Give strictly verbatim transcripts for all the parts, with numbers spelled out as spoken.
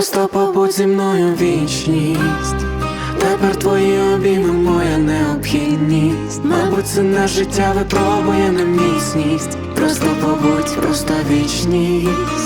Просто побудь зі мною вічність. Тепер твої обійми моя необхідність. Мабуть, це на життя випробує на міцність. Просто побудь, просто вічність.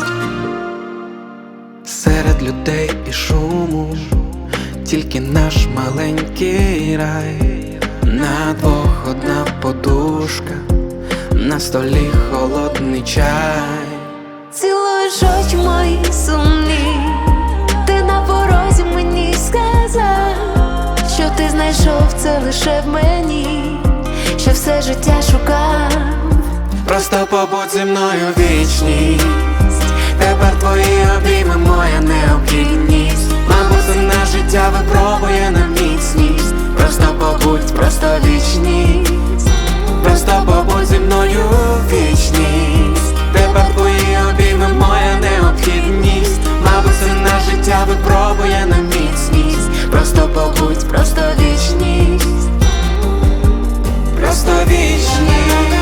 Серед людей і шуму тільки наш маленький рай. На двох одна подушка, на столі холодний чай. Цілуєш очі мої сумні, ти на порозі мені сказав, що ти знайшов це лише в мені, що все життя шукав. Просто побудь зі мною вічність. Тепер твої обійми моя необхідність. Мабуть, це на життя випробує на міцність. Просто побудь, просто вічність. Просто побудь зі мною вічність. Тепер твої обійми моя необхідність. Мабуть, це на життя випробує на міцність. Просто побудь, просто вічність. Просто вічність.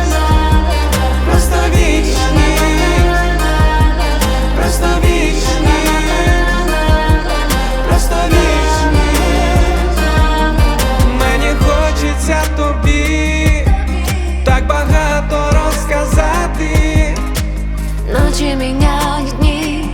Просто вічність. Просто вічність. Просто вічність. Мені хочеться тобі так багато розказати. Ночі міняють дні,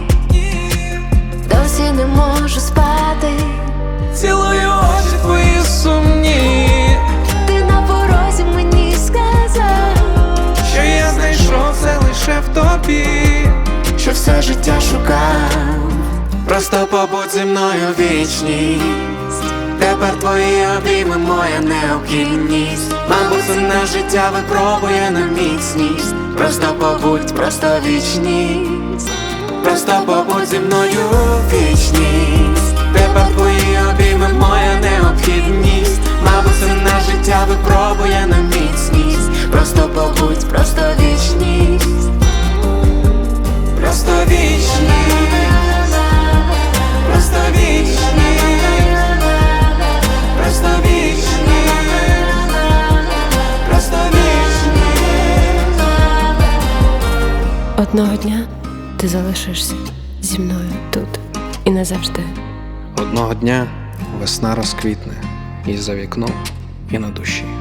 досі не можу спати. Цілую очі твої сумні, ти на порозі мені сказав, що я знайшов це лише в тобі, що все життя шукав. Просто побудь зі мною вічність. Тепер твої обійми моя необхідність. Мабуть, це на життя випробує на міцність. Просто побудь, просто вічність. Просто побудь зі мною вічність. Тепер твої обійми моя необхідність. Мабуть, це на життя випробує на міцність. Просто побудь, просто вічність. Просто вічність. Просто вічність. Просто вічність. Просто вічність. Одного дня ти залишишся зі мною тут і назавжди. Одного дня весна розквітне і за вікном, і на душі.